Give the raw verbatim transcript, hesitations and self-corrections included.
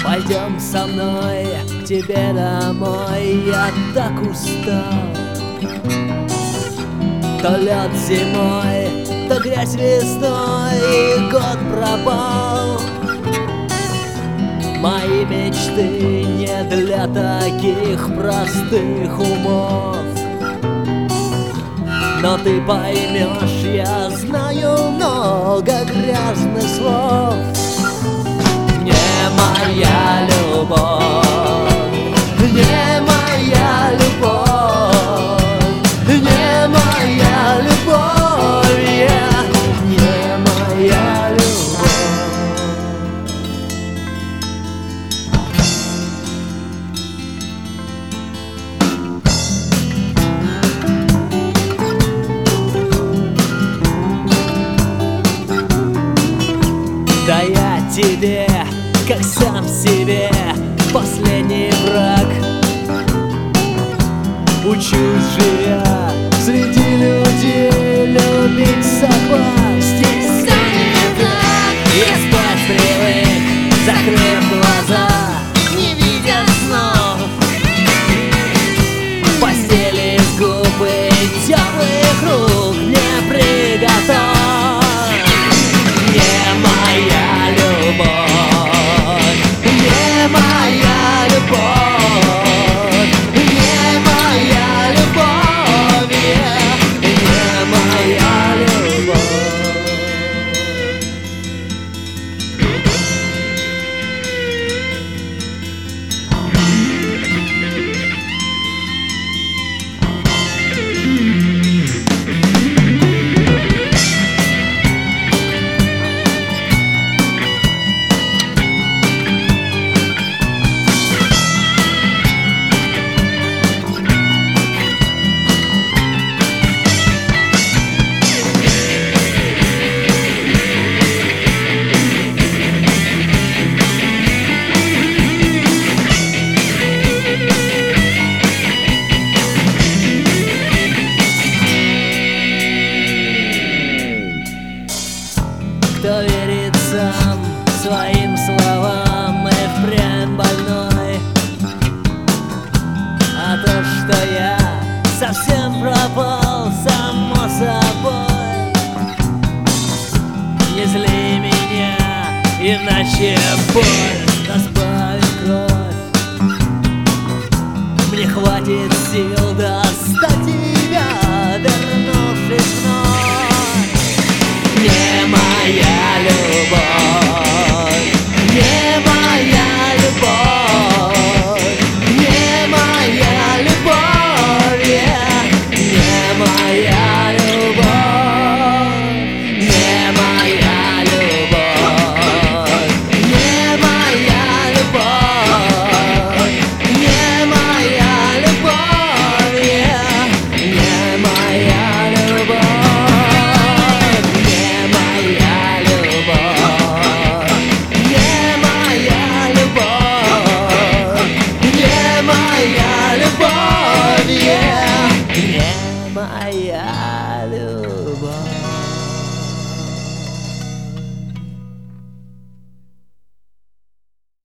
Пойдем со мной к тебе домой, я так устал. То лед зимой, то грязь весной, и год пропал. Мои мечты не для таких простых умов. Но ты поймешь, я знаю много грязных слов. Не моя любовь, не моя любовь, не моя любовь, я не моя любовь. Да я тебе, как сам себе, последний враг. Учусь, живя среди людей, любить собак. Здесь все не так. Я спать привык, закрыть